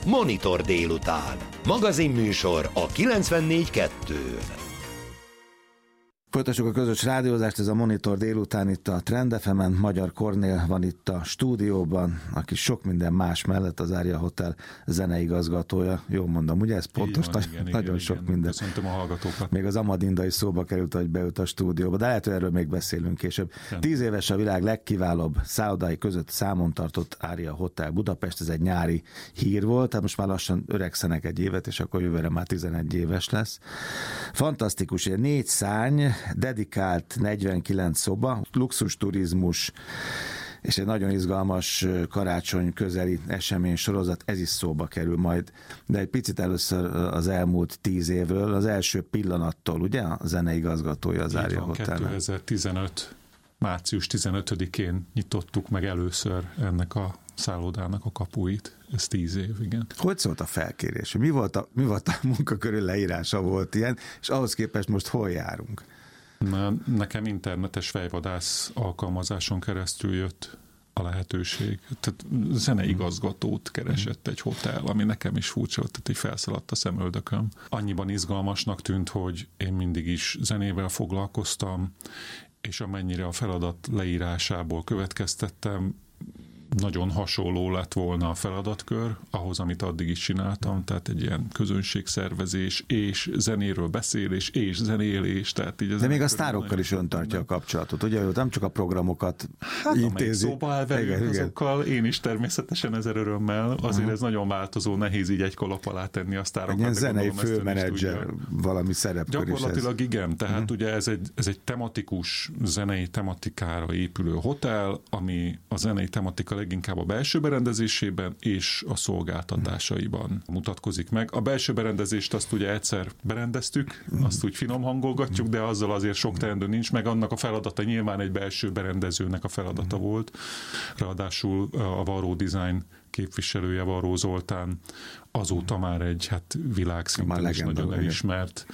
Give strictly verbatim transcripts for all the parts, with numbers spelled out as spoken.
Monitor délután. Magazinműsor a kilencvennégy kettő. Folytassuk a közös rádiózást, ez a Monitor délután itt a Trend ef emen. Magyar Kornél van itt a stúdióban, aki sok minden más mellett az Aria Hotel zeneigazgatója. Jól mondom, ugye ez pontos? Van, Nagy, igen, nagyon igen, sok igen. minden. Köszöntöm a hallgatókat. Még az Amadinda is szóba került, hogy beült a stúdióba, de lehet, hogy erről még beszélünk később. Igen. Tíz éves a világ legkiválóbb szállodái között számon tartott Aria Hotel Budapest, ez egy nyári hír volt, tehát most már lassan öregszenek egy évet, és akkor jövőre már tizenegy éves lesz. Fantasztikus, négy szárny, dedikált negyvenkilenc szoba, luxus turizmus, és egy nagyon izgalmas karácsony közeli esemény sorozat, ez is szóba kerül majd. De egy picit először az elmúlt tíz évről, az első pillanattól, ugye? A zeneigazgatója az Aria Hotelnek. kétezer-tizenöt március tizenötödikén nyitottuk meg először ennek a szállodának a kapuit. Ez tíz év, igen. Hogy szólt a felkérés? Mi volt a, mi volt a munkakörül leírása volt ilyen, és ahhoz képest most hol járunk? Na, nekem internetes fejvadász alkalmazáson keresztül jött a lehetőség. Tehát zeneigazgatót keresett egy hotel, ami nekem is furcsa, tehát így felszaladt a szemöldököm. Annyiban izgalmasnak tűnt, hogy én mindig is zenével foglalkoztam, és amennyire a feladat leírásából következtettem, nagyon hasonló lett volna a feladatkör ahhoz, amit addig is csináltam, tehát egy ilyen közönségszervezés és zenéről beszélés és zenélés. Tehát így de még a sztárokkal is ön tartja a kapcsolatot, ugye? Nem csak a programokat hát, intézi. Szóba elverjük azokkal, én is természetesen ezer örömmel, azért uh-huh. ez nagyon változó, nehéz így egy kalap alá tenni a sztárokat. Egy zenei főmenedzser valami szerepkör is ez. Gyakorlatilag igen, tehát uh-huh. ugye ez egy, ez egy tematikus zenei tematikára épülő hotel, ami a zenei tematika leginkább a belső berendezésében és a szolgáltatásaiban mutatkozik meg. A belső berendezést azt ugye egyszer berendeztük, azt úgy finom hangolgatjuk, de azzal azért sok teendő nincs, meg annak a feladata nyilván egy belső berendezőnek a feladata volt. Ráadásul a Varró Design képviselője, Varró Zoltán, azóta már egy hát világszinten is nagyon elismert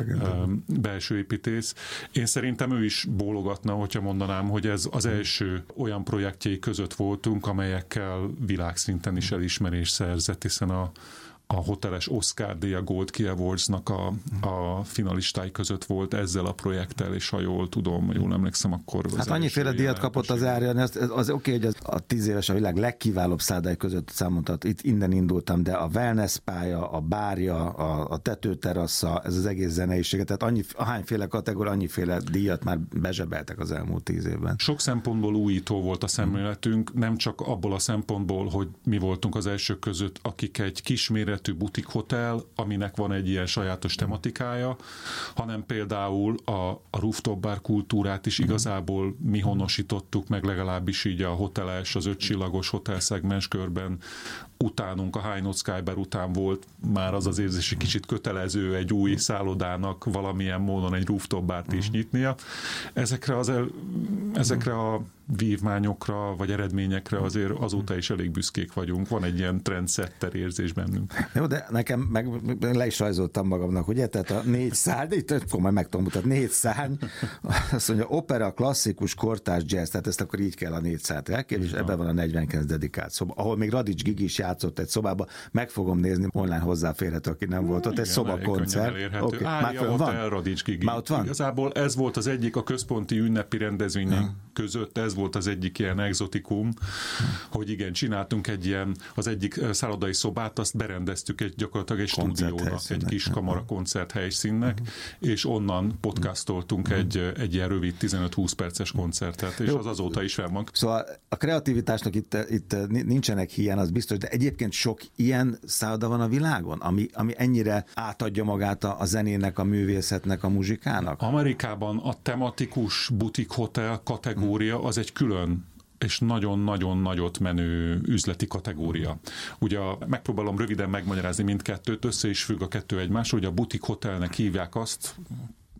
belső építész. Én szerintem ő is bólogatna, hogyha mondanám, hogy ez az első olyan projektjei között voltunk, amelyekkel világszinten is elismerés szerzett, hiszen a a hoteles Oscar-díj, a Gold Key Awards-nak a, a finalistái között volt ezzel a projekttel, és ha jól tudom, jól emlékszem, akkor... Hát annyiféle díjat kapott az Aria, az, az, az oké, okay, hogy az, a tíz éves a világ legkiválóbb szállodái között számon tart, itt innen indultam, de a wellness pálya, a bárja, a, a tetőterassa, ez az egész zeneisége, tehát annyi, ahányféle kategória, annyiféle díjat már bezsebeltek az elmúlt tíz évben. Sok szempontból újító volt a szemléletünk, nem csak abból a szempontból, hogy mi voltunk az elsők között, akik egy kisméretű butik hotel, aminek van egy ilyen sajátos tematikája, hanem például a, a rooftop bar kultúrát is igazából mi honosítottuk meg, legalábbis így a hoteles, az ötcsillagos hotel szegmens körben. Utánunk, a High Note Sky Bar után volt már az az érzés, hogy kicsit kötelező egy új szállodának valamilyen módon egy rooftop bart is nyitnia. Ezekre, az el, ezekre a vívmányokra, vagy eredményekre azért azóta is elég büszkék vagyunk. Van egy ilyen trendsetter érzés bennünk. Jó, de nekem meg le is rajzoltam magamnak, ugye? Tehát a négy szárny, itt akkor majd meg tudom mutatni, négy szárny, azt mondja, opera, klasszikus, kortárs, jazz, tehát ezt akkor így kell a négy szárnyt elképzelni, és ebben van a negyvenkilenc dedikált szoba, ahol még Radics Gigi is játszott egy szobába, meg fogom nézni, online hozzáférhető, aki nem volt ott, egy szobakoncert. Okay, már föl van? Radics Gigi. Már ott van? Igazából ez volt az egyik a központi ünnepi rendezvények hmm. között, ez volt az egyik ilyen exotikum, hmm. hogy igen, csináltunk egy ilyen, az egyik szállodai szobát, azt berendeztük egy gyakorlatilag egy stúdiónak, egy kis kamara koncert helyszínnek, uh-huh. és onnan podcastoltunk uh-huh. egy, egy ilyen rövid tizenöt-húsz perces koncertet, és jó. Az azóta is fel van. Szóval a kreativitásnak itt, itt nincsenek hiány, az biztos, de egyébként sok ilyen szálloda van a világon, ami, ami ennyire átadja magát a, a zenének, a művészetnek, a muzsikának? Amerikában a tematikus butik hotel kategória az egy külön és nagyon-nagyon nagyot menő üzleti kategória. Ugye megpróbálom röviden megmagyarázni mindkettőt, össze is függ a kettő egymásról, hogy a butik hotelnek hívják azt,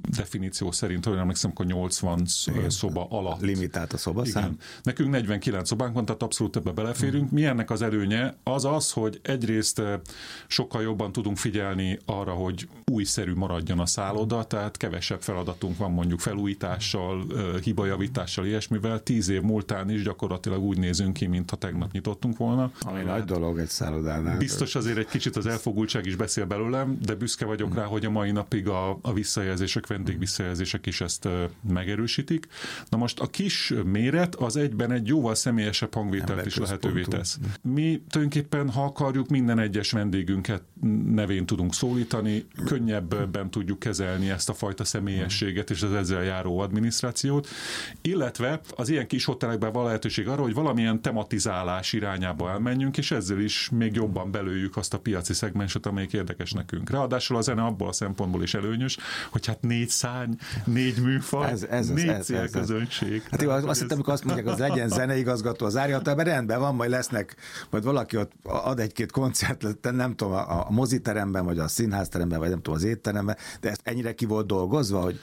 definíció szerint, hogy emlékszem, akkor nyolcvan igen. szoba alatt. Limitált a szobaszám. Igen. Nekünk negyvenkilenc szobánk van, tehát abszolút ebbe beleférünk. Mi ennek az előnye? Az az, hogy egyrészt sokkal jobban tudunk figyelni arra, hogy újszerű maradjon a szálloda, tehát kevesebb feladatunk van mondjuk felújítással, hibajavítással, ilyesmivel. Tíz év múltán is gyakorlatilag úgy nézünk ki, mintha tegnap nyitottunk volna. Ami nagy dolog egy szállodánál. Biztos azért egy kicsit az elfogultság is beszél belőlem, de büszke vagyok hmm. rá, hogy a mai napig a, a visszajelzések, vendégvisszajelzések is ezt megerősítik. Na most a kis méret az egyben egy jóval személyesebb hangvételt is lehetővé tesz. Mi tulajdonképpen, ha akarjuk, minden egyes vendégünket nevén tudunk szólítani, könnyebben tudjuk kezelni ezt a fajta személyességet és az ezzel járó adminisztrációt, illetve az ilyen kis hotelekben van lehetőség arra, hogy valamilyen tematizálás irányába elmenjünk, és ezzel is még jobban belőjük azt a piaci szegmenset, amelyik érdekes nekünk. Ráadásul a zene abból a szempontból is előnyös, hogy hát négy szárny, négy műfaj, ez, ez, négy ez, célközönség. Hát jó, azt hittem, amikor azt mondják, hogy legyen zeneigazgató az Ária Hotelben, rendben van, majd lesznek, majd valaki ott ad egy-két koncert, nem tudom, a, a moziteremben, vagy a színházteremben, vagy nem tudom, az étteremben, de ezt ennyire ki volt dolgozva, hogy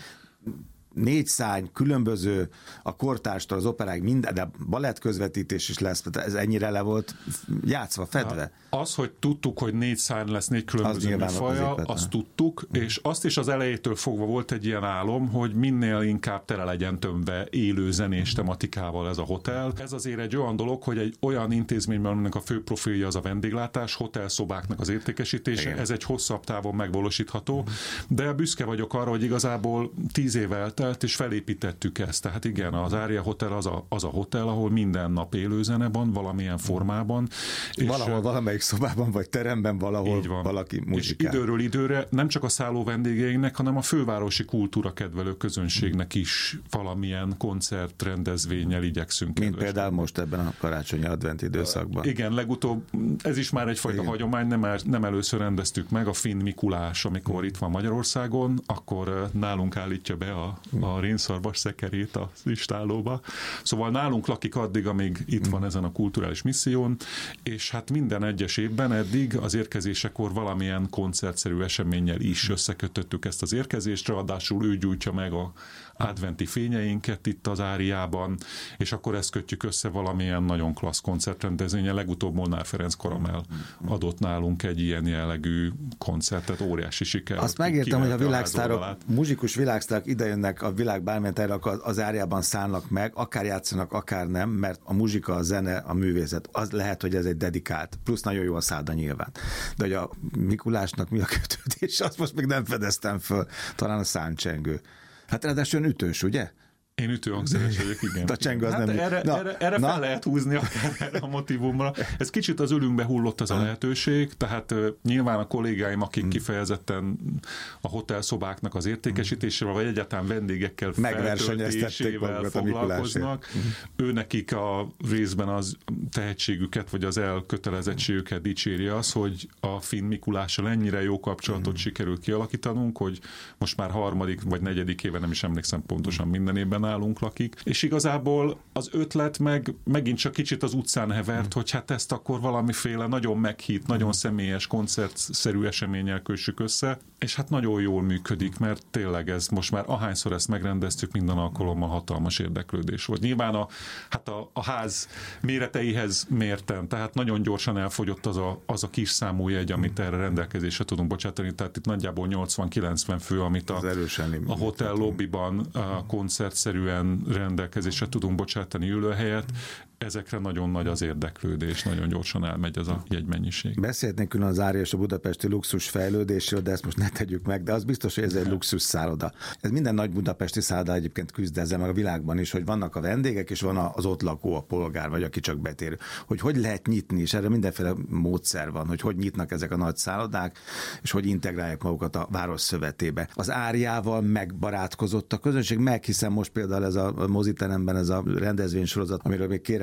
négy szárny, különböző, a kortárstól az operáig minden, de balett közvetítés is lesz, ez ennyire le volt játszva, fedve. Az, hogy tudtuk, hogy négy szárny lesz, négy különböző műfaja, azt tudtuk, és azt is az elejétől fogva volt egy ilyen álom, hogy minél inkább tele legyen tömve élő zenés tematikával ez a hotel. Ez azért egy olyan dolog, hogy egy olyan intézményben, aminek a fő profilja az a vendéglátás, hotelszobáknak az értékesítése, igen. Ez egy hosszabb távon megvalósítható, de büszke vagyok arra, hogy igazából tíz év eltelt, és felépítettük ezt. Tehát igen, az Ária Hotel az a, az a hotel, ahol minden nap élő zene van, valamilyen formában. Valahol és valamelyik szobában vagy teremben valahol valaki muzsikál. És időről időre nem csak a szálló vendégeinknek, hanem a fővárosi kultúra kedvelő közönségnek is valamilyen koncertrendezvénnyel igyekszünk. Mint például most ebben a karácsonyi advent időszakban. Igen, legutóbb, ez is már egyfajta igen. hagyomány, nem, el, nem először rendeztük meg, a Finn Mikulás, amikor itt van Magyarországon, akkor nálunk állítja be a, a rénszarvas szekerét az istállóba. Szóval nálunk lakik addig, amíg itt van ezen a kulturális misszión, és hát minden egyes évben eddig az érkezésekor valamilyen koncertszerű eseménnyel is összekötöttük ezt az érkezést, ráadásul ő gyújtja meg a adventi fényeinket itt az Áriában, és akkor ezt kötjük össze valamilyen nagyon klassz koncertrendezvénye. Legutóbb Molnár Ferenc Karamell adott nálunk egy ilyen jellegű koncertet, óriási siker. Azt megértem, hogy a világsztárok, muzsikus világsztárok idejönnek a világ bármilyen terre, az Áriában szállnak meg, akár játszanak, akár nem, mert a muzsika, a zene, a művészet, az lehet, hogy ez egy dedikált, plusz nagyon jó a szálda nyilván. De hogy a Mikulásnak mi a kötődés, azt most még nem fedeztem föl, talán a száncsengő. Hát ráadásul ütős, ugye? Én ütőhangszeres vagyok, igen. A csengő az hát nem... Erre, na, erre, erre na. fel lehet húzni akár erre a motivumra. Ez kicsit az ölünkbe hullott ez a lehetőség, tehát uh, nyilván a kollégáim, akik hmm. kifejezetten a hotelszobáknak az értékesítésével, vagy egyáltalán vendégekkel feltöltésével foglalkoznak, hmm. ő nekik a részben az tehetségüket, vagy az elkötelezettségüket dicséri az, hogy a Finn Mikulással ennyire jó kapcsolatot hmm. sikerült kialakítanunk, hogy most már harmadik vagy negyedik éve, nem is emlékszem pontosan minden évben nálunk lakik, és igazából az ötlet meg megint csak kicsit az utcán hevert, mm. hogy hát ezt akkor valamiféle nagyon meghitt, nagyon mm. személyes koncertszerű eseménnyel kössük össze, és hát nagyon jól működik, mert tényleg ez most már ahányszor ezt megrendeztük, minden alkalommal hatalmas érdeklődés volt. Nyilván a, hát a, a ház méreteihez mérten, tehát nagyon gyorsan elfogyott az a, az a kis számú jegy, amit erre rendelkezésre tudunk bocsátani, tehát itt nagyjából nyolcvan-kilencven fő, amit a, a hotel lobbyban a koncertszerűen rendelkezésre tudunk bocsátani ülőhelyet. Ezekre nagyon nagy az érdeklődés, nagyon gyorsan elmegy ez a jegymennyiség. Beszélhetnénk külön az Ária és a budapesti luxus fejlődésről, de ezt most ne tegyük meg, de az biztos, hogy ez egy luxus szálloda. Ez minden nagy budapesti szálloda egyébként küzd ezzel, meg a világban is, hogy vannak a vendégek, és van az ott lakó, a polgár, vagy aki csak betérő. Hogy hogy lehet nyitni, és erre mindenféle módszer van, hogy hogy nyitnak ezek a nagy szállodák, és hogy integrálják magukat a város szövetébe. Az Áriával megbarátkozott a közönség, meg hiszen most például ez a moziteremben ez a rendezvénysorozat, amiről még kérem,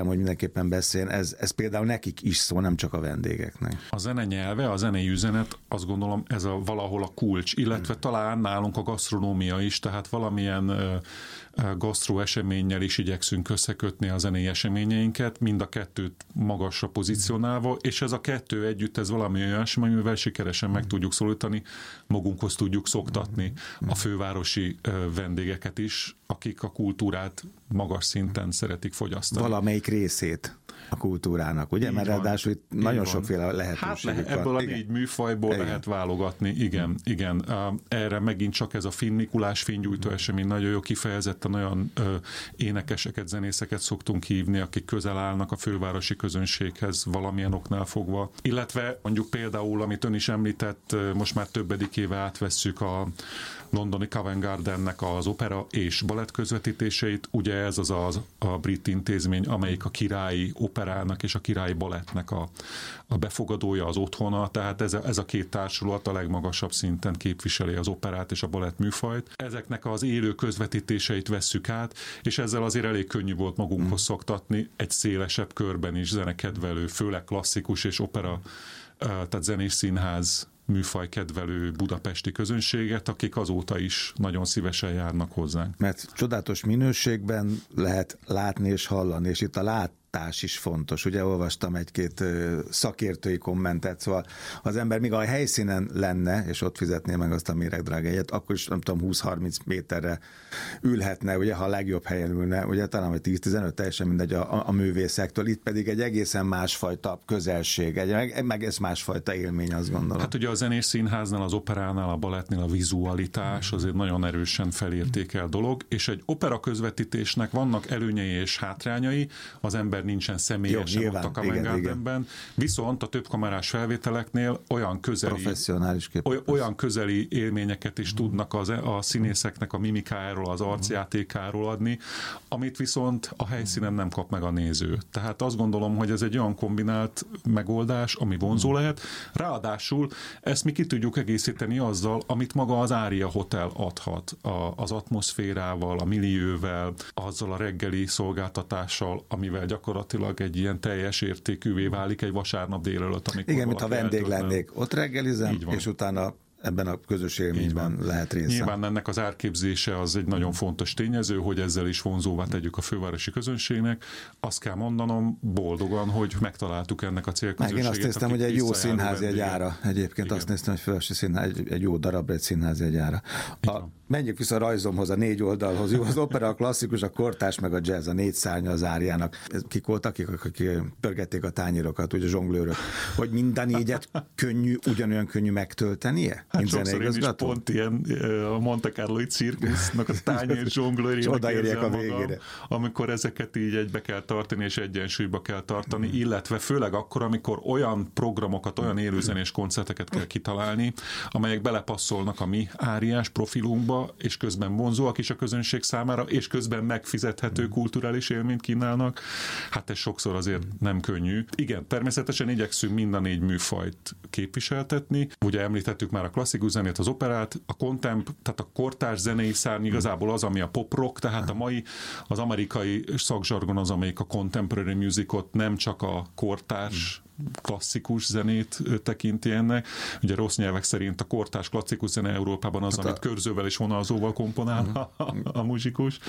hogy mindenképpen beszéljen, ez, ez például nekik is szó, nem csak a vendégeknek. A zene nyelve, a zenei üzenet, azt gondolom ez a valahol a kulcs, illetve hmm. talán nálunk a gasztronómia is, tehát valamilyen uh, gasztró eseménnyel is igyekszünk összekötni a zenei eseményeinket, mind a kettőt magasra pozícionálva, és ez a kettő együtt, ez valami olyasmi, amivel sikeresen meg tudjuk szólítani, magunkhoz tudjuk szoktatni a fővárosi vendégeket is, akik a kultúrát magas szinten szeretik fogyasztani. Valamelyik részét a kultúrának, ugye? Így Mert ráadásul itt nagyon van. Sokféle lehetőség hát le, ebből a négy műfajból igen. lehet válogatni, igen, igen. Erre megint csak ez a Finn Mikulás fénygyújtó esemény nagyon jó, kifejezetten olyan ö, énekeseket, zenészeket szoktunk hívni, akik közel állnak a fővárosi közönséghez valamilyen oknál fogva. Illetve mondjuk például, amit ön is említett, most már többedik éve átvesszük a londoni Covent Gardennek az opera és balett közvetítéseit. Ugye ez az a, a brit intézmény, amelyik a királyi operának és a királyi balettnek a, a befogadója, az otthona, tehát ez a, ez a két társulat a legmagasabb szinten képviseli az operát és a balett műfajt. Ezeknek az élő közvetítéseit vesszük át, és ezzel azért elég könnyű volt magunkhoz szoktatni egy szélesebb körben is zenekedvelő, főleg klasszikus és opera, tehát zenés színház műfaj kedvelő budapesti közönséget, akik azóta is nagyon szívesen járnak hozzánk. Mert csodálatos minőségben lehet látni és hallani, és itt a lát is fontos. Ugye olvastam egy-két szakértői kommentet, szóval az ember még a helyszínen lenne, és ott fizetné meg azt a méregdrágáját, akkor is nem tudom, húsz-harminc méterre ülhetne, ugye, ha a legjobb helyen ülne, ugye talán vagy tíz-tizenöt, teljesen mindegy a, a művészektől. Itt pedig egy egészen másfajta közelség, egy, meg, meg ez másfajta élmény, azt gondolom. Hát ugye a zenés színháznál, az operánál, a balettnél a vizualitás azért nagyon erősen felértékel dolog, és egy opera közvetítésnek vannak előnyei és hátrányai, az ember nincsen személyesen Jó, ott a Covent Gardenben, viszont a többkamerás felvételeknél olyan közeli, oly, olyan közeli élményeket is tudnak az, a színészeknek a mimikájáról, az arcjátékáról adni, amit viszont a helyszínen nem kap meg a néző. Tehát azt gondolom, hogy ez egy olyan kombinált megoldás, ami vonzó lehet. Ráadásul ezt mi ki tudjuk egészíteni azzal, amit maga az Aria Hotel adhat, a, az atmoszférával, a millióvel, azzal a reggeli szolgáltatással, amivel gyakorlatilag gyakorlatilag egy ilyen teljes értékűvé válik egy vasárnap délelőtt, amikor igen, mintha vendég lennék. Ott reggelizem, és utána ebben a közös élményben lehet részem. Nyilván ennek az árképzése az egy nagyon fontos tényező, hogy ezzel is vonzóvá tegyük a fővárosi közönségnek. Azt kell mondanom boldogan, hogy megtaláltuk ennek a célközönséget. Meg én azt néztem, hogy egy jó színházi egy ára. Egyébként igen. Azt néztem, hogy fővárosi színház, egy, egy jó darabra, egy színházi egy ára. A, menjünk vissza a rajzomhoz, a négy oldalhoz. Jó, az opera, a klasszikus, a kortárs, meg a jazz, a négy szárnya az Áriának. Kik voltak, akik, akik pörgették a tányérokat, ugye zsonglőrök, hogy mind a négyet könnyű, ugyanolyan könnyű megtöltenie? Hát sokszor én is pont ilyen a Monte Carlo-i cirkusznak a tányér zsonglőrének érzem a magam, amikor ezeket így egybe kell tartani, és egyensúlyba kell tartani, mm. illetve főleg akkor, amikor olyan programokat, olyan élőzenés koncerteket kell kitalálni, amelyek belepasszolnak a mi áriás profilunkba, és közben vonzóak is a közönség számára, és közben megfizethető kulturális élményt kínálnak. Hát ez sokszor azért nem könnyű. Igen, természetesen igyekszünk mind a négy műfajt képviseltetni. Ugye említettük már a klasszikus zenét, az operát, a contemp, tehát a kortárs zenei szárny igazából az, ami a pop rock, tehát a mai, az amerikai szakzsargon az, amelyik a contemporary musicot nem csak a kortárs klasszikus zenét tekinti ennek. Ugye rossz nyelvek szerint a kortárs klasszikus zene Európában az, hát amit a... körzővel és vonalzóval komponál uh-huh. a, a muzsikus.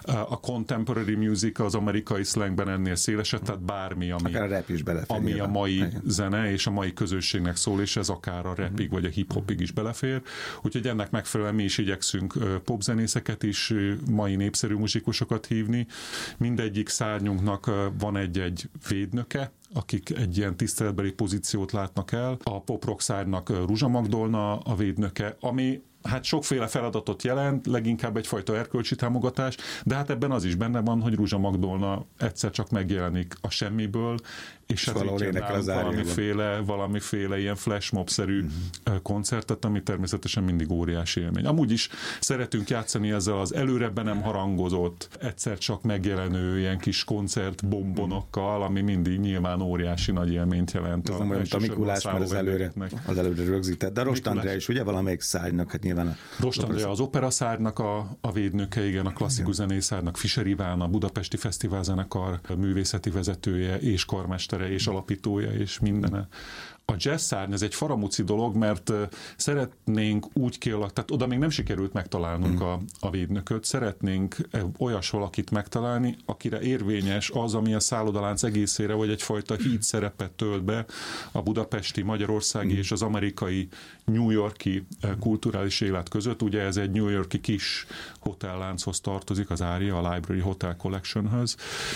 A contemporary music az amerikai slangben ennél szélesebb, tehát bármi, ami, a, rap is ami a mai igen. zene és a mai közösségnek szól, és ez akár a rapig uh-huh. vagy a hip-hopig is belefér. Úgyhogy ennek megfelelően mi is igyekszünk popzenészeket is, mai népszerű muzsikusokat hívni. Mindegyik szárnyunknak van egy-egy védnöke, akik egy ilyen tiszteletbeli pozíciót látnak el. A pop-rock szárnynak Ruzsa Magdolna a védnöke, ami hát sokféle feladatot jelent, leginkább egyfajta erkölcsi támogatás, de hát ebben az is benne van, hogy Ruzsa Magdolna egyszer csak megjelenik a semmiből, és hát valahol énekel az valamiféle, valamiféle ilyen flashmob-szerű uh-huh. koncertet, ami természetesen mindig óriási élmény. Amúgy is szeretünk játszani ezzel az előre be nem harangozott, egyszer csak megjelenő ilyen kis koncertbombonokkal, ami mindig nyilván óriási nagy élményt jelent. Ez nem olyan, a Mikulás, mert az előre, az előre rögzített. De Rost Andrea is ugye valamelyik szárnynak, hát nyilván. Rost Andrea az operaszárnak a, a védnöke, igen, a klasszikus zenészárnak, Fischer Iván, a Budapesti Fesztiválzenekar művészeti vezetője, és karmestere, és alapítója, és mindene. A jazz-szárny, ez egy faramúci dolog, mert szeretnénk úgy kialakítani, tehát oda még nem sikerült megtalálnunk a, a védnököt, szeretnénk olyas valakit megtalálni, akire érvényes az, ami a szállodalánc egészére, vagy egyfajta híd szerepet tölt be a budapesti, magyarországi és az amerikai, New Yorki kulturális élet között. Ugye ez egy New Yorki kis hotellánchoz tartozik, az Aria, a Library Hotel Collectionhöz,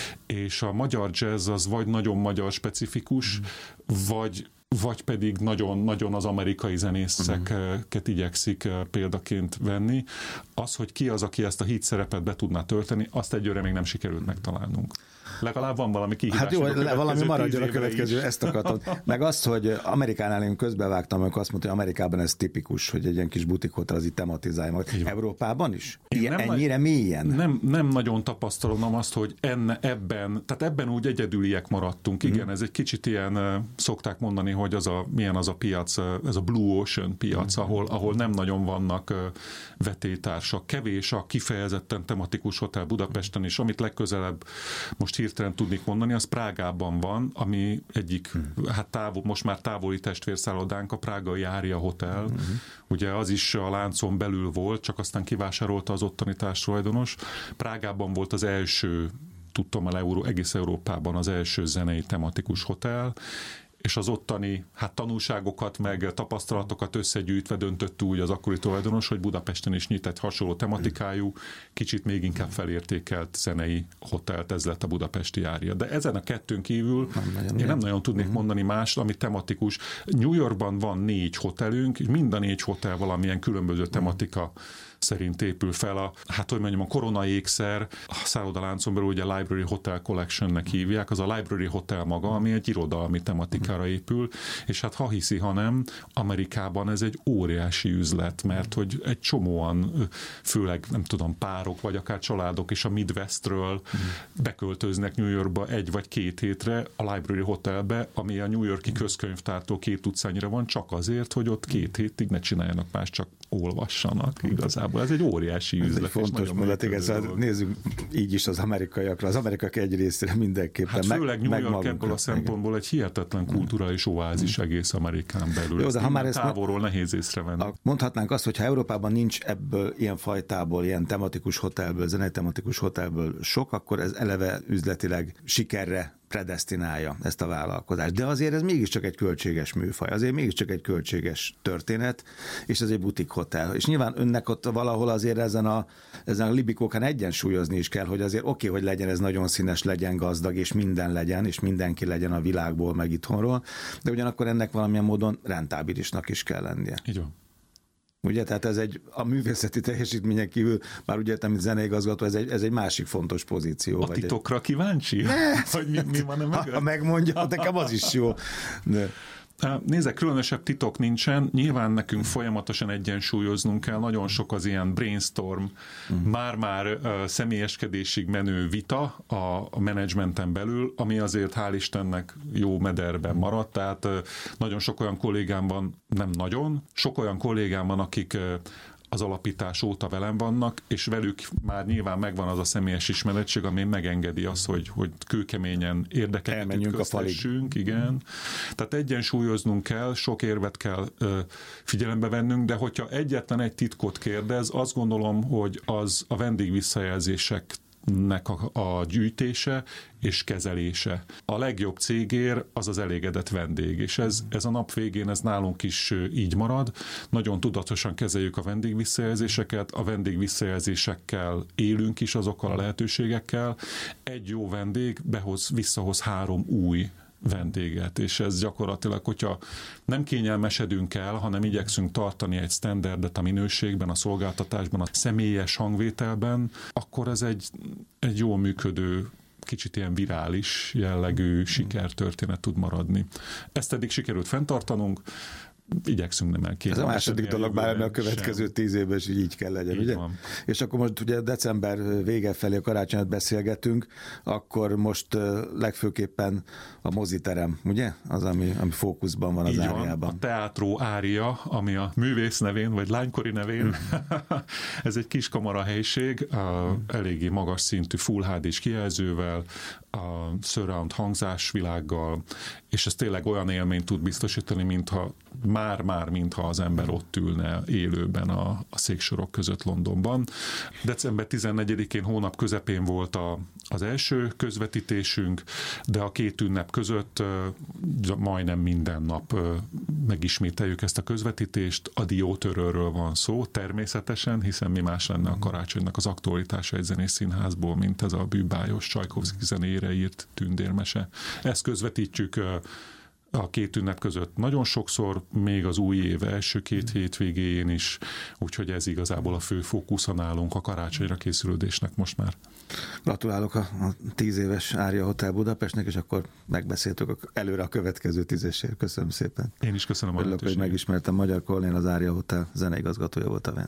és a magyar jazz az vagy nagyon magyar specifikus, vagy vagy pedig nagyon-nagyon az amerikai zenészeket igyekszik példaként venni. Az, hogy ki az, aki ezt a hit szerepet be tudná tölteni, azt egyőre még nem sikerült megtalálnunk. Legalább van valami kihívás. Hát jó, valami maradjon a következő, is. Ezt akartam. Meg azt, hogy Amerikánál én közbevágtam, amikor azt mondta, hogy Amerikában ez tipikus, hogy egy ilyen kis butikhotel az itt tematizálja magad. Európában is? Ilyen, ennyire nagy, mélyen? Nem, nem nagyon tapasztalom azt, hogy enne, ebben, tehát ebben úgy egyedüliek maradtunk. Igen, mm. ez egy kicsit ilyen, szokták mondani, hogy az a, milyen az a piac, ez a Blue Ocean piac, mm. ahol, ahol nem nagyon vannak vetétársak. Kevés a kifejezetten tematikus hotel Budapesten is, amit legközelebb most hirtelen tudnék mondani, az Prágában van, ami egyik, hmm. hát távol, most már távoli testvérszállodánk, a prágai Aria Hotel. Hmm. Ugye az is a láncon belül volt, csak aztán kivásárolta az ottani társtulajdonos. Prágában volt az első, tudtam el Euró, egész Európában az első zenei tematikus hotel, és az ottani hát tanulságokat, meg tapasztalatokat összegyűjtve döntött úgy az akkori tulajdonos, hogy Budapesten is nyit egy hasonló tematikájú, kicsit még inkább felértékelt zenei hotelt, ez lett a budapesti Aria. De ezen a kettőn kívül nem én nem nagyon tudnék uh-huh. mondani mást, ami tematikus. New Yorkban van négy hotelünk, mind a négy hotel valamilyen különböző tematika szerint épül fel a, hát hogy mondjam, a Korona ékszer, a szállodaláncon belül ugye a Library Hotel Collectionnek hívják, az a Library Hotel maga, ami egy irodalmi tematikára épül, és hát ha hiszi, ha nem, Amerikában ez egy óriási üzlet, mert hogy egy csomóan, főleg nem tudom, párok, vagy akár családok és a Midwestről beköltöznek New Yorkba egy vagy két hétre a Library Hotelbe, ami a New Yorki közkönyvtártól két utcányira van, csak azért, hogy ott két hétig ne csináljanak más, csak olvassanak igazából. Ez egy óriási üzlet. Ez egy fontos mondat, igen, szóval nézzük így is az amerikaiakra. Az amerikaiak egy részére mindenképpen. Hát főleg meg, New York ebből a szempontból egy hihetetlen kulturális oázis egész Amerikán belül. Jó, de ha már ezt távolról nehéz észrevenni. Mondhatnánk azt, hogy ha Európában nincs ebből ilyen fajtából, ilyen tematikus hotelből, zenei tematikus hotelből sok, akkor ez eleve üzletileg sikerre predesztinálja ezt a vállalkozást. De azért ez mégiscsak egy költséges műfaj, azért mégiscsak egy költséges történet, és ez egy butik hotel. És nyilván önnek ott valahol azért ezen a, ezen a libikókán egyensúlyozni is kell, hogy azért oké, okay, hogy legyen ez nagyon színes, legyen gazdag, és minden legyen, és mindenki legyen a világból, meg itthonról, de ugyanakkor ennek valamilyen módon rentábilisnak is kell lennie. Így van. Ugye, tehát ez egy, a művészeti teljesítmények kívül, már ugye, mint zeneigazgató, ez egy, ez egy másik fontos pozíció. A titokra egy... kíváncsi? Ne, hogy mi, mi van ha, ha megmondja, nekem az is jó. De... Nézzek, különösebb titok nincsen, nyilván nekünk folyamatosan egyensúlyoznunk kell, nagyon sok az ilyen brainstorm, uh-huh. már-már uh, személyeskedésig menő vita a, a menedzsmenten belül, ami azért hál' Istennek jó mederben maradt, tehát uh, nagyon sok olyan kollégám van, nem nagyon, sok olyan kollégám van, akik uh, az alapítás óta velem vannak, és velük már nyilván megvan az a személyes ismerettség, ami megengedi azt, hogy, hogy kőkeményen érdekeket ütköztessünk, igen. Tehát egyensúlyoznunk kell, sok érvet kell ö, figyelembe vennünk, de hogyha egyetlen egy titkot kérdez, azt gondolom, hogy az a vendégvisszajelzések nek a, a gyűjtése és kezelése. A legjobb cégér az az elégedett vendég, és ez, ez a nap végén ez nálunk is így marad. Nagyon tudatosan kezeljük a vendégvisszajelzéseket, a vendégvisszajelzésekkel élünk is azokkal a lehetőségekkel. Egy jó vendég behoz, visszahoz három új vendéget, és ez gyakorlatilag, hogyha nem kényelmesedünk el, hanem igyekszünk tartani egy standardet a minőségben, a szolgáltatásban, a személyes hangvételben, akkor ez egy, egy jól működő, kicsit ilyen virális jellegű sikertörténet tud maradni. Ezt eddig sikerült fenntartanunk, igyekszünk nem elképzelni. Ez a második dolog, bár a következő sem. tíz évben is így kell legyen, így ugye? Van. És akkor most ugye december vége felé a karácsonyat beszélgetünk, akkor most legfőképpen a moziterem, ugye? Az, ami, ami fókuszban van az így Áriában. Van. A Teatro Ária, ami a művész nevén, vagy lánykori nevén, mm. ez egy kis kamara helység, mm. eléggé magas szintű Full há dés kijelzővel, a surround hangzásvilággal, és ez tényleg olyan élményt tud biztosítani, mintha már-már, mintha az ember ott ülne élőben a, a széksorok között Londonban. december tizennegyedikén hónap közepén volt a, az első közvetítésünk, de a két ünnep között uh, majdnem minden nap uh, megismételjük ezt a közvetítést. A Diótörőről van szó, természetesen, hiszen mi más lenne a karácsonynak az aktualitása egy zenés színházból, mint ez a bűbájos Csajkovszky zenére írt tündérmese. Ezt közvetítjük uh, a két ünnep között nagyon sokszor, még az új év első két hétvégéjén is, úgyhogy ez igazából a fő fókusza nálunk a karácsonyra készülődésnek most már. Gratulálok a, a tíz éves Ária Hotel Budapestnek, és akkor megbeszéltük előre a következő tízesért. Köszönöm szépen. Én is köszönöm a lehetőséget. Örülök, hogy megismertem Magyar Kornél, az Ária Hotel zeneigazgatója volt a vendég.